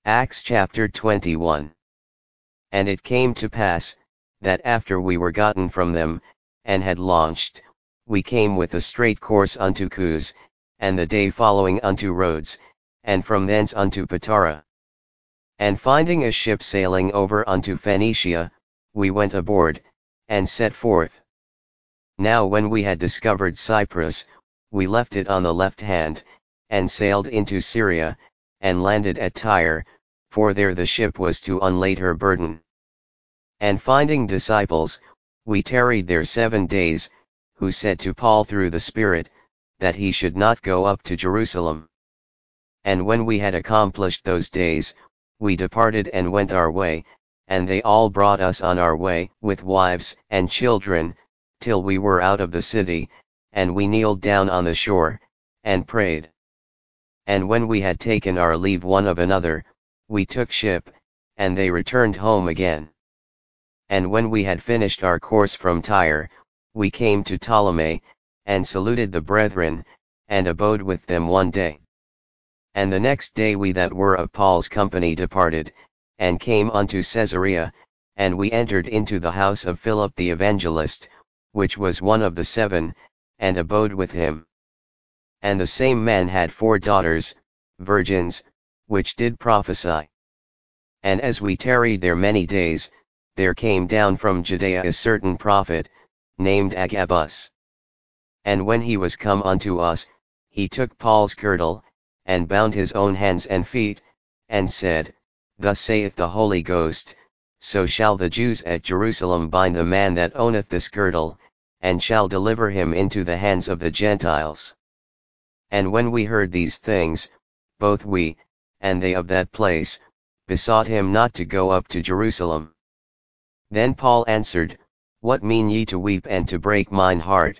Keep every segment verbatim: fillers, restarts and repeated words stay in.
Acts chapter twenty-one. And it came to pass, that after we were gotten from them, and had launched, we came with a straight course unto Cus, and the day following unto Rhodes, and from thence unto Patara. And finding a ship sailing over unto Phoenicia, we went aboard, and set forth. Now when we had discovered Cyprus, we left it on the left hand, and sailed into Syria, and landed at Tyre, for there the ship was to unlade her burden. And finding disciples, we tarried there seven days, who said to Paul through the Spirit, that he should not go up to Jerusalem. And when we had accomplished those days, we departed and went our way, and they all brought us on our way with wives and children, till we were out of the city, and we kneeled down on the shore, and prayed. And when we had taken our leave one of another, we took ship, and they returned home again. And when we had finished our course from Tyre, we came to Ptolemy, and saluted the brethren, and abode with them one day. And the next day we that were of Paul's company departed, and came unto Caesarea, and we entered into the house of Philip the evangelist, which was one of the seven, and abode with him. And the same man had four daughters, virgins, which did prophesy. And as we tarried there many days, there came down from Judea a certain prophet, named Agabus. And when he was come unto us, he took Paul's girdle, and bound his own hands and feet, and said, Thus saith the Holy Ghost, so shall the Jews at Jerusalem bind the man that owneth this girdle, and shall deliver him into the hands of the Gentiles. And when we heard these things, both we, and they of that place, besought him not to go up to Jerusalem. Then Paul answered, What mean ye to weep and to break mine heart?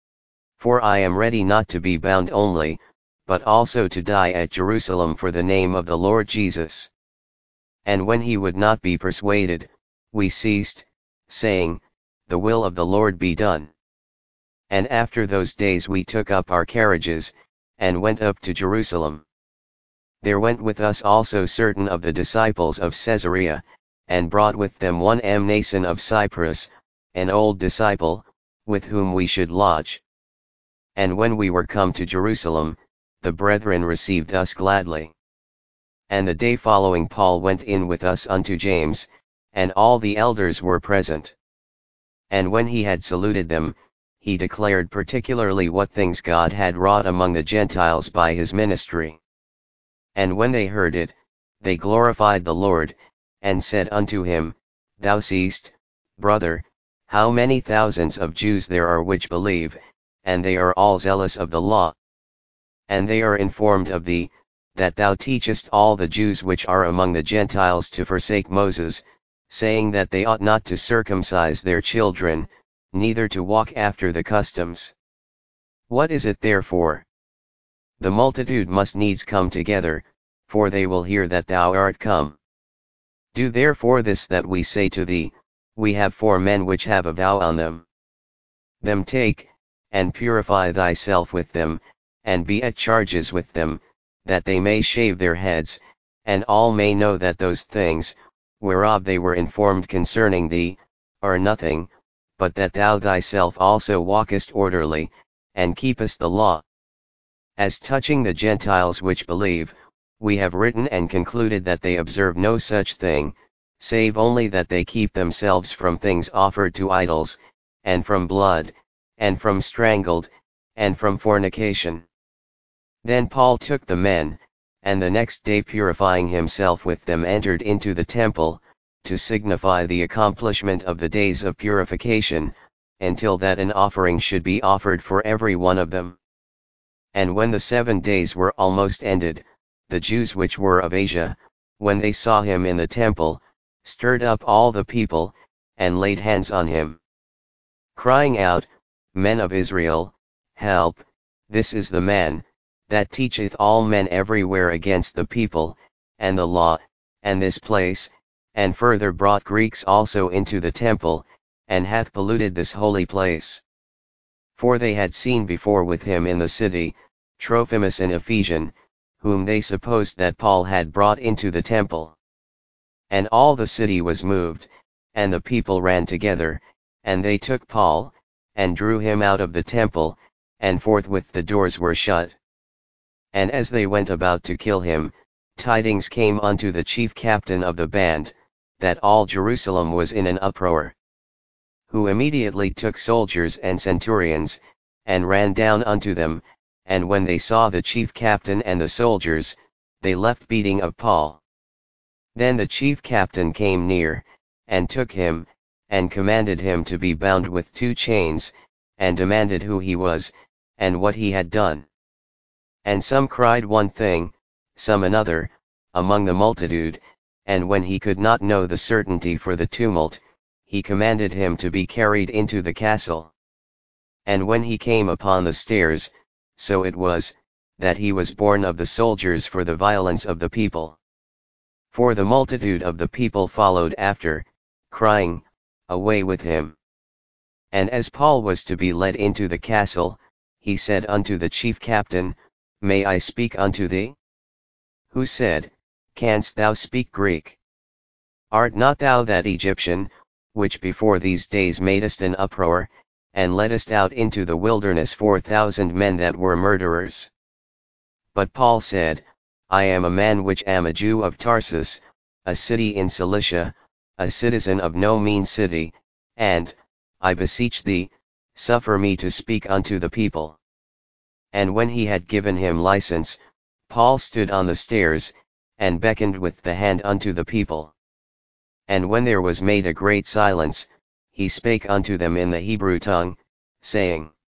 For I am ready not to be bound only, but also to die at Jerusalem for the name of the Lord Jesus. And when he would not be persuaded, we ceased, saying, The will of the Lord be done. And after those days we took up our carriages, and went up to Jerusalem. There went with us also certain of the disciples of Caesarea, and brought with them one Mnason of Cyprus, an old disciple, with whom we should lodge. And when we were come to Jerusalem, the brethren received us gladly. And the day following Paul went in with us unto James, and all the elders were present. And when he had saluted them, he declared particularly what things God had wrought among the Gentiles by his ministry. And when they heard it, they glorified the Lord, and said unto him, Thou seest, brother, how many thousands of Jews there are which believe, and they are all zealous of the law. And they are informed of thee, that thou teachest all the Jews which are among the Gentiles to forsake Moses, saying that they ought not to circumcise their children, neither to walk after the customs. What is it therefore? The multitude must needs come together, for they will hear that thou art come. Do therefore this that we say to thee, we have four men which have a vow on them. Them take, and purify thyself with them, and be at charges with them, that they may shave their heads, and all may know that those things, whereof they were informed concerning thee, are nothing, but that thou thyself also walkest orderly, and keepest the law. As touching the Gentiles which believe, we have written and concluded that they observe no such thing, save only that they keep themselves from things offered to idols, and from blood, and from strangled, and from fornication. Then Paul took the men, and the next day purifying himself with them entered into the temple, to signify the accomplishment of the days of purification, until that an offering should be offered for every one of them. And when the seven days were almost ended, the Jews which were of Asia, when they saw him in the temple, stirred up all the people, and laid hands on him, crying out, Men of Israel, help, this is the man, that teacheth all men everywhere against the people, and the law, and this place, and further brought Greeks also into the temple, and hath polluted this holy place. For they had seen before with him in the city, Trophimus an Ephesian, whom they supposed that Paul had brought into the temple. And all the city was moved, and the people ran together, and they took Paul, and drew him out of the temple, and forthwith the doors were shut. And as they went about to kill him, tidings came unto the chief captain of the band, that all Jerusalem was in an uproar. Who immediately took soldiers and centurions, and ran down unto them, and when they saw the chief captain and the soldiers, they left beating of Paul. Then the chief captain came near, and took him, and commanded him to be bound with two chains, and demanded who he was, and what he had done. And some cried one thing, some another, among the multitude, and when he could not know the certainty for the tumult, he commanded him to be carried into the castle. And when he came upon the stairs, so it was, that he was borne of the soldiers for the violence of the people. For the multitude of the people followed after, crying, Away with him. And as Paul was to be led into the castle, he said unto the chief captain, May I speak unto thee? Who said, Canst thou speak Greek? Art not thou that Egyptian, which before these days madest an uproar, and leddest out into the wilderness four thousand men that were murderers? But Paul said, I am a man which am a Jew of Tarsus, a city in Cilicia, a citizen of no mean city, and, I beseech thee, suffer me to speak unto the people. And when he had given him license, Paul stood on the stairs, and beckoned with the hand unto the people. And when there was made a great silence, he spake unto them in the Hebrew tongue, saying,